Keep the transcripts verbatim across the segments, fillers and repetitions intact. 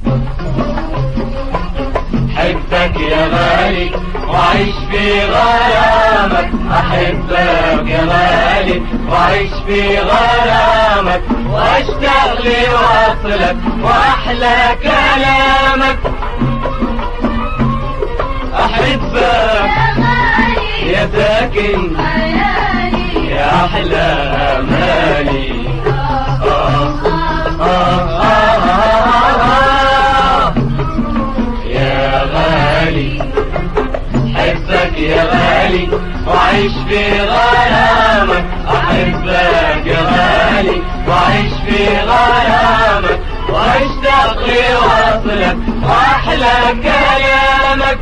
أحبك يا غالي وأعيش في غرامك، أحبك يا غالي وأعيش في غرامك، وأشتاق لوصلك وأحلى كلامك. أحبك يا ساكن خيالي يا أحلى أمالي. آه آه آه آه آه يا غالي، أحبك يا غالي وأعيش في غرامك، أحبك يا غالي وأعيش في غرامك، وأشتاق لوصلك وأحلى كلامك.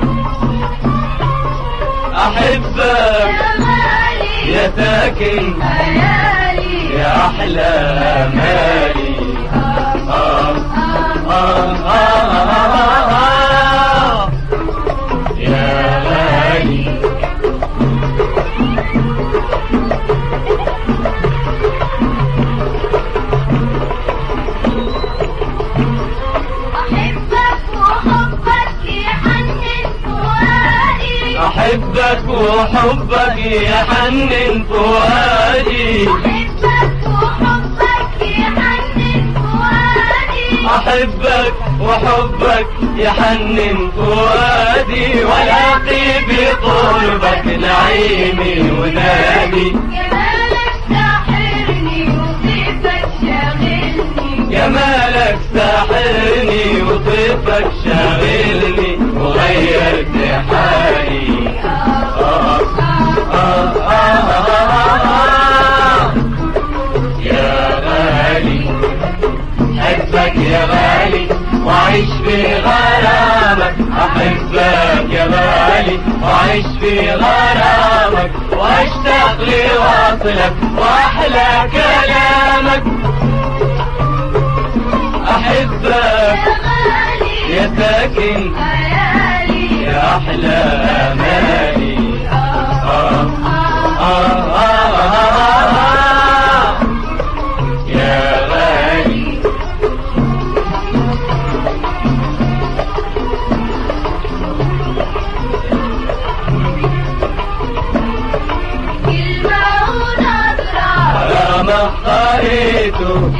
أحبك يا ساكن خيالي يا أحلى أمالي. آه آه آه آه آه يا غالي. أحبك وحبك يحنن فؤادي، أحبك وحبك يحنن فؤادي، أحبك وحبك يحنن فؤادي، ولاقي بقربك نعيمي ونادي. جمالك ساحرني وطيفك شاغلني، جمالك ساحرني وطيفك شاغلني، وغيرت حالي. آه آه آه آه آه يا غالي، أحبك يا غالي وأعيش في غرامك، أحبك يا غالي وأعيش في غرامك، وأشتاق لوصلك وأحلى كلامك. أحبك يا ساكن خيالي يا أحلى أمالي. آه آه آه آه آه يا غالي. كلمة ونظرة على ما قريته،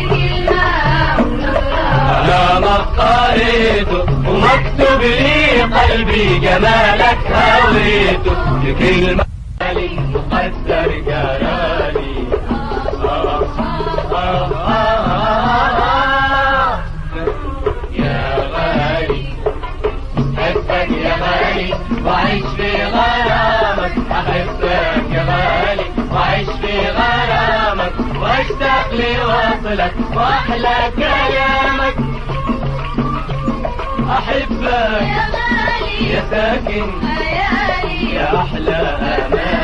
على ما قريته ومكتوب لي قلبي جمالك هويته، بكلمة مقدر جرالي. آه آه آه آه يا غالي، أحبك يا غالي وأعيش في غرامك، أحبك يا غالي وأعيش في غرامك، وأشتاق لوصلك وأحلى كلامك. أحبك يا غالي يا ساكن خيالي يا أحلى أمالي.